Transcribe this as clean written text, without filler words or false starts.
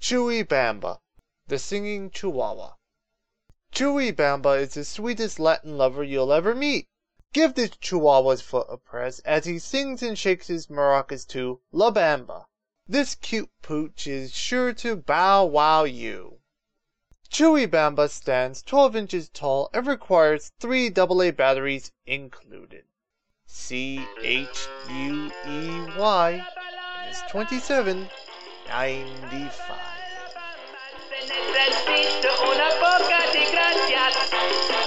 Chewy Bamba, the singing Chihuahua. Chewy Bamba is the sweetest Latin lover you'll ever meet. Give this Chihuahua's foot a press as he sings and shakes his maracas to La Bamba. This cute pooch is sure to bow wow you. Chewy Bamba stands 12 inches tall and requires 3 AA batteries included. CHUEY and is $27.95.